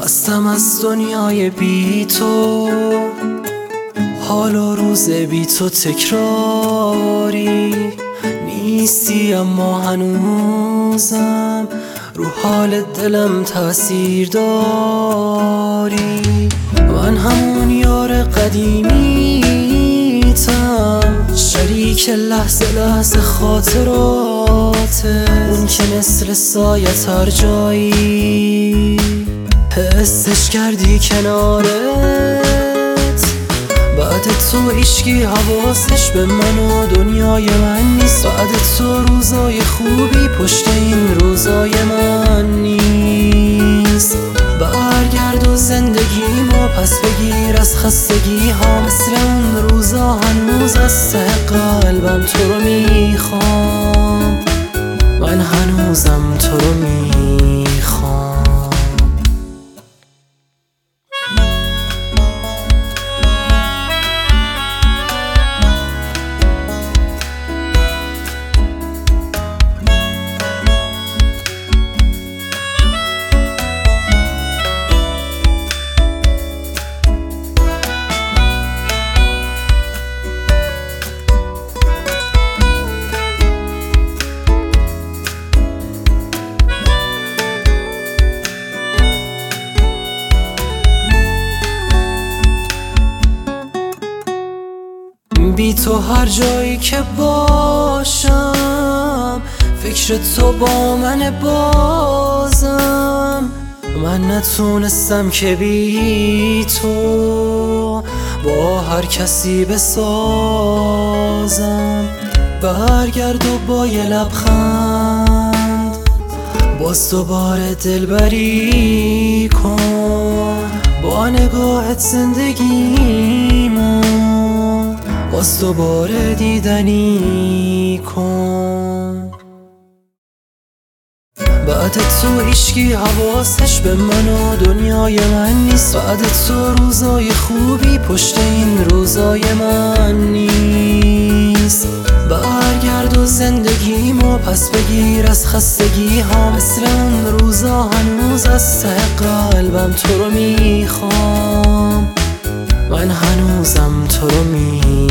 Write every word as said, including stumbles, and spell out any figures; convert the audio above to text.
خستم از دنیای بی تو، حال و روز بی تو تکراری نیستی، اما هنوزم رو حال دلم تأثیر داری. من همون یار قدیمیتم، شریک لحظه لحظه خاطراته، اون که مثل سایه هر جایی حسش کردی کنارت. بعد تو هیچکی حواسش به من و دنیای من نیست، بعد تو روزای خوبی پشت این روزای من نیست. برگرد و زندگیمو پس بگیر از خستگی ها، مثل اون روزا هنوز از ته قلبم تو رو میخوام، من هنوزم تو رو میخوام. بی تو هر جایی که باشم فکر تو با من بازم. من نتونستم که بی تو با هر کسی بسازم. برگرد و با یه لبخند باز دوباره دلبری کن، با نگاهت زندگیمو باز دوباره دیدنی کن. بعد تو هیچکی حواسش به من و دنیای من نیست، بعد تو روزای خوبی پشت این روزای من نیست. برگرد و زندگیمو پس بگیر از خستگی ها، مثل اون روزا هنوز از ته قلبم تو رو میخوام، من هنوزم تو رو میخوام.